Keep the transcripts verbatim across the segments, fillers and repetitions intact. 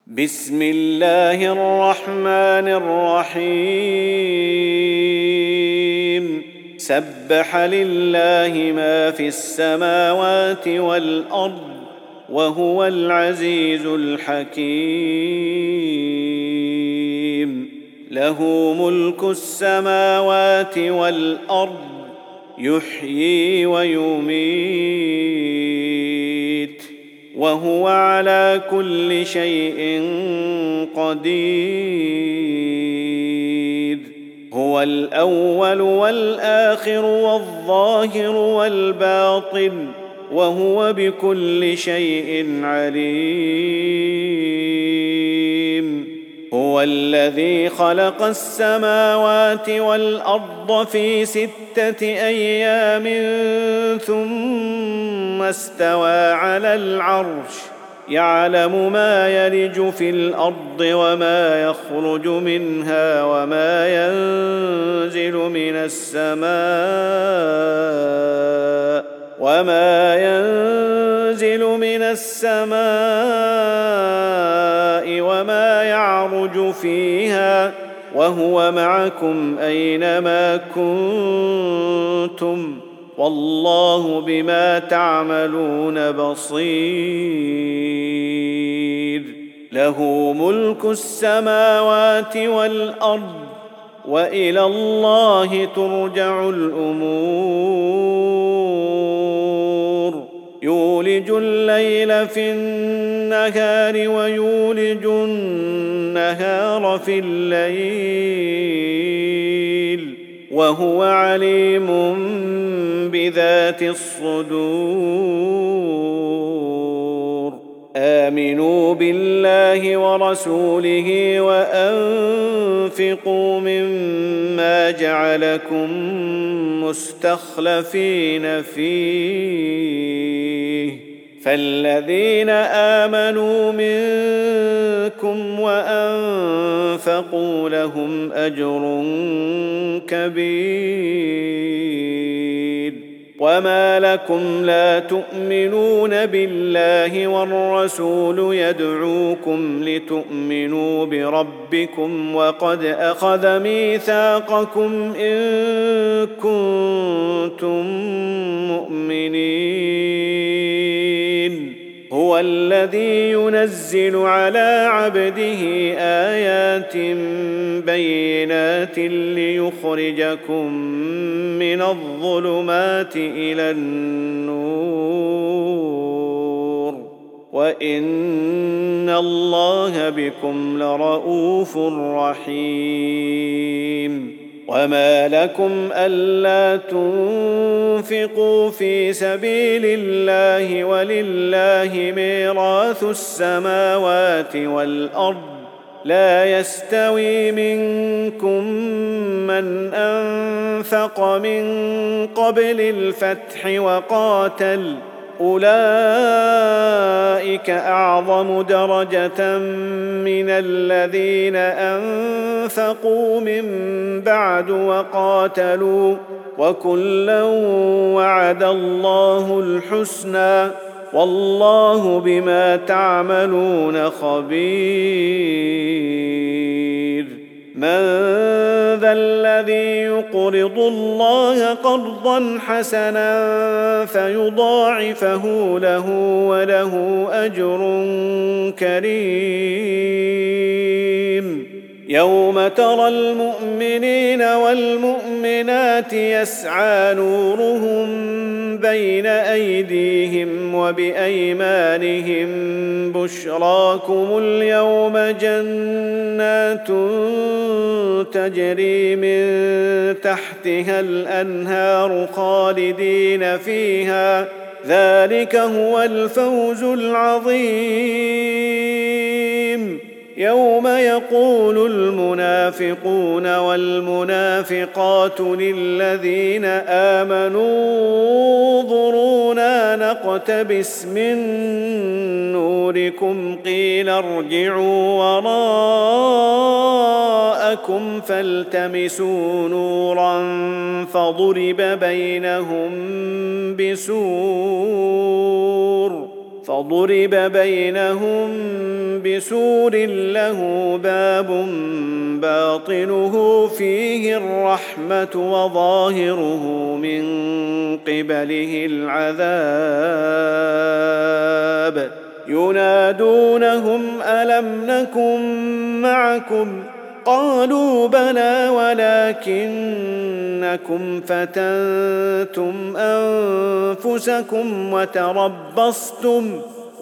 بسم الله الرحمن الرحيم سبح لله ما في السماوات والأرض وهو العزيز الحكيم له ملك السماوات والأرض يحيي ويميت وهو على كل شيء قدير هو الأول والآخر والظاهر والباطن وهو بكل شيء عليم هو الذي خلق السماوات والأرض في ستة أيام ثم استوى على العرش يعلم ما يلج في الأرض وما يخرج منها وما ينزل من السماء وما ينزل من السماء وما يعرج فيها وهو معكم أينما كنتم والله بما تعملون بصير له ملك السماوات والأرض وإلى الله ترجع الأمور يولج الليل في النهار ويولج النهار في الليل وهو عليم بذات الصدور آمنوا بالله ورسوله وأنفقوا مما جعلكم مستخلفين فيه فالذين آمنوا منكم وأنفقوا لهم أجر كبير وما لكم لا تؤمنون بالله والرسول يدعوكم لتؤمنوا بربكم وقد أخذ ميثاقكم إن كنتم مؤمنين هو الذي ينزل على عبده آيات بينات ليخرجكم من الظلمات إلى النور وإن الله بكم لرؤوف رحيم وما لكم ألا تنفقوا في سبيل الله ولله ميراث السماوات والأرض لا يستوي منكم من أنفق من قبل الفتح وقاتل أولئك أعظم درجة من الذين أنفقوا من بعد وقاتلوا وكلا وعد الله الحسنى والله بما تعملون خبير من ذا الذي يقرض الله قرضا حسنا فيضاعفه له وله أجر كريم يوم ترى المؤمنين والمؤمنات يسعى نورهم بين أيديهم وبأيمانهم بشراكم اليوم جنات تجري من تحتها الأنهار خالدين فيها ذلك هو الفوز العظيم يوم يقول المنافقون والمنافقات للذين آمنوا انظرونا نقتبس من نوركم قيل ارجعوا وراءكم فالتمسوا نورا فضرب بينهم بسور فضرب بينهم بسور له باب باطنه فيه الرحمة وظاهره من قبله العذاب ينادونهم ألم نكن معكم قالوا بلى ولكنكم فتنتم أنفسكم وتربصتم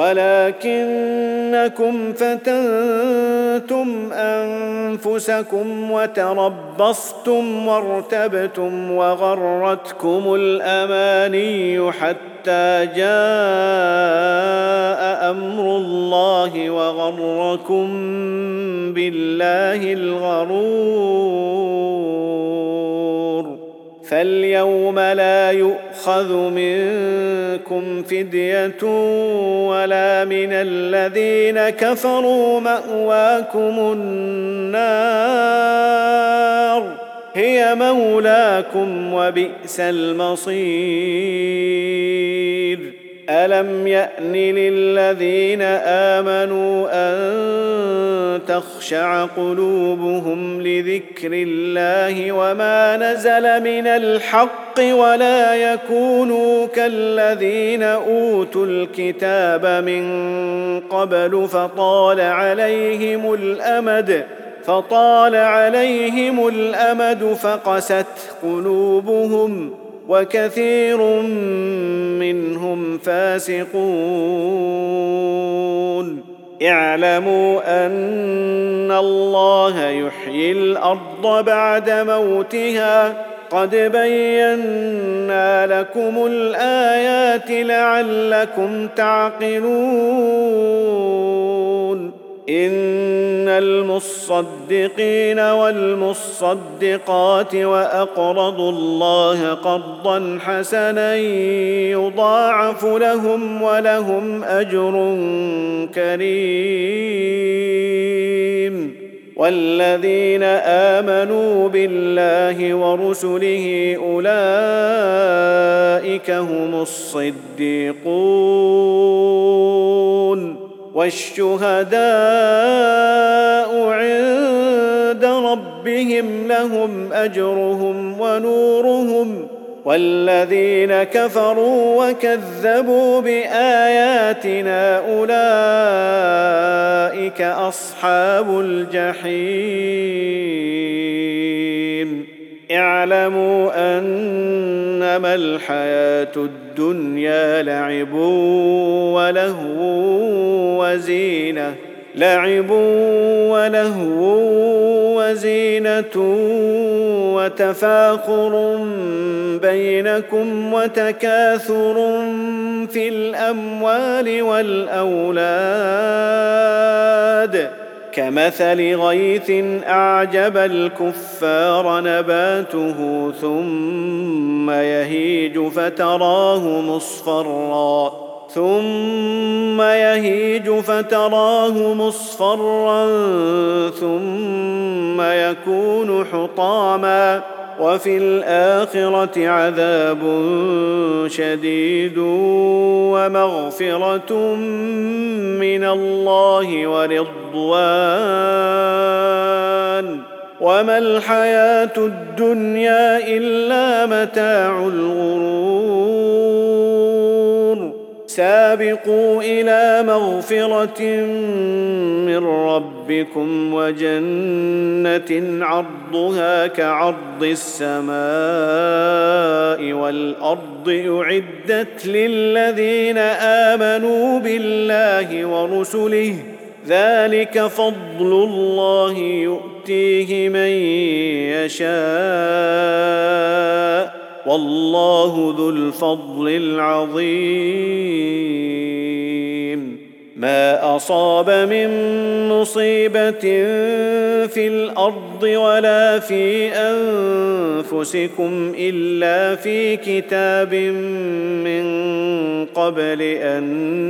ولكنكم فتنتم أنفسكم وتربصتم وارتبتم وغرتكم الأماني حتى جاء أمر الله وغركم بالله الغرور فاليوم لا يؤخذ منكم فدية ولا من الذين كفروا مأواكم النار هي مولاكم وبئس المصير ألم يأن للذين آمنوا أن تخشع قلوبهم لذكر الله وما نزل من الحق ولا يكونوا كالذين أوتوا الكتاب من قبل فطال عليهم الأمد فطال عليهم الأمد فقست قلوبهم وكثير منهم فاسقون اعلموا أن الله يحيي الأرض بعد موتها قد بينا لكم الآيات لعلكم تعقلون إن المصدقين والمصدقات وأقرضوا الله قرضا حسنا يضاعف لهم ولهم أجر كريم والذين آمنوا بالله ورسله أولئك هم الصديقون والشهداء عند ربهم لهم أجرهم ونورهم والذين كفروا وكذبوا بآياتنا أولئك أصحاب الجحيم اعلموا أنما الحياة الدنيا لعب ولهو وزينة لعب ولهو وزينة وتفاخر بينكم وتكاثر في الأموال والأولاد كمثل غيث أعجب الكفار نباته ثم يهيج فتراه مصفرا ثم يهيج فتراه مصفرا ثم يكون حطاما وفي الآخرة عذاب شديد ومغفرة من الله ورضوان وما الحياة الدنيا إلا متاع الغرور سابقوا إلى مغفرة من ربكم وجنة عرضها كعرض السماء والأرض أعدت للذين آمنوا بالله ورسله ذلك فضل الله يؤتيه من يشاء والله ذو الفضل العظيم ما أصاب من مصيبة في الأرض ولا في أنفسكم إلا في كتاب من قبل أن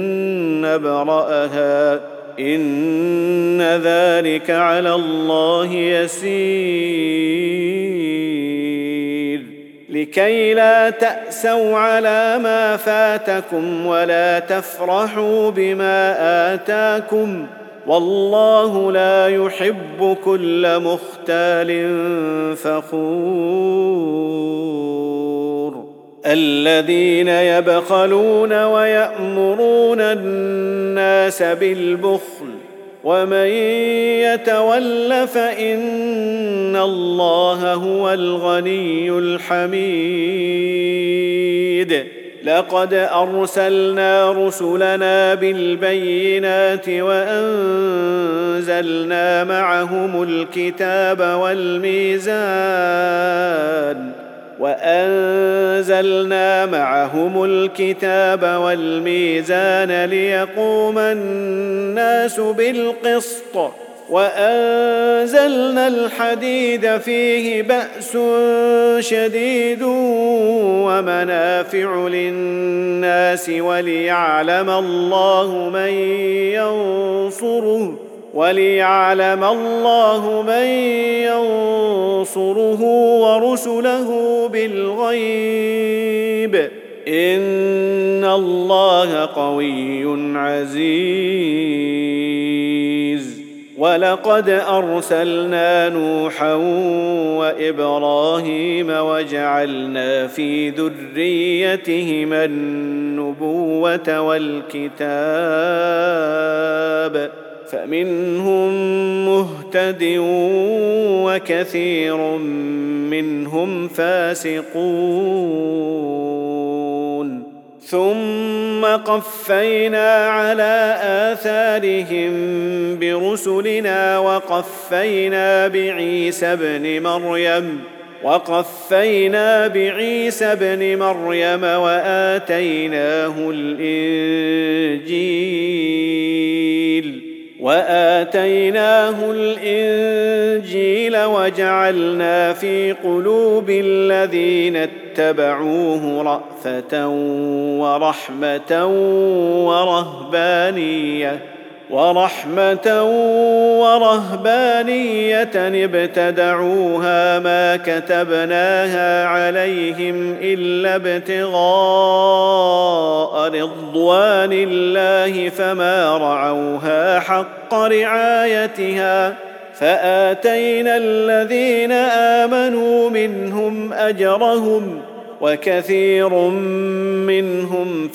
نبرأها إن ذلك على الله يسير لكي لا تأسوا على ما فاتكم ولا تفرحوا بما آتاكم والله لا يحب كل مختال فخور الذين يبخلون ويأمرون الناس بالبخل ومن يتول فإن الله هو الغني الحميد لقد أرسلنا رسلنا بالبينات وأنزلنا معهم الكتاب والميزان وأنزلنا معهم الكتاب والميزان ليقوم الناس بالقسط وأنزلنا الحديد فيه بأس شديد ومنافع للناس وليعلم الله من ينصره وليعلم الله من ينصره ورسله بالغيب إن الله قوي عزيز ولقد أرسلنا نوحا وإبراهيم وجعلنا في ذريتهما النبوة والكتاب فمنهم مهتد وكثير منهم فاسقون ثم قفينا على آثارهم برسلنا وقفينا بعيسى ابن مريم وقفينا بعيسى ابن مريم وآتيناه الإنجيل وآتيناه الإنجيل وجعلنا في قلوب الذين اتبعوه رأفة ورحمة ورهبانية ورحمة ورهبانية ابتدعوها ما كتبناها عليهم إلا ابتغاء رضوان الله فما رعوها حق رعايتها فآتينا الذين آمنوا منهم أجرهم وكثير منهم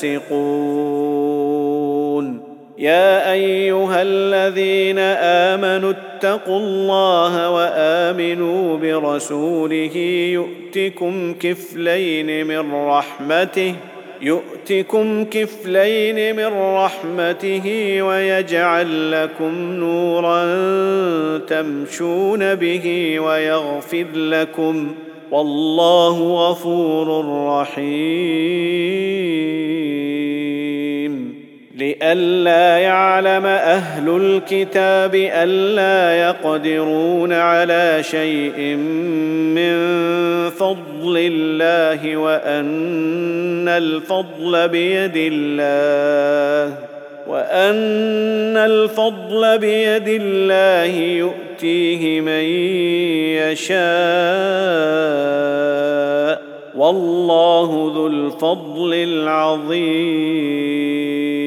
فاسقون يا أيها الذين آمنوا اتقوا الله وآمنوا برسوله يؤتكم كفلين من رحمته يؤتكم كفلين من رحمته ويجعل لكم نورا تمشون به ويغفر لكم والله غفور رحيم لئلا يعلم أهل الكتاب ألا يقدرون على شيء من فضل الله وأن الفضل بيد الله وأن الفضل بيد الله يؤتيه من يشاء والله ذو الفضل العظيم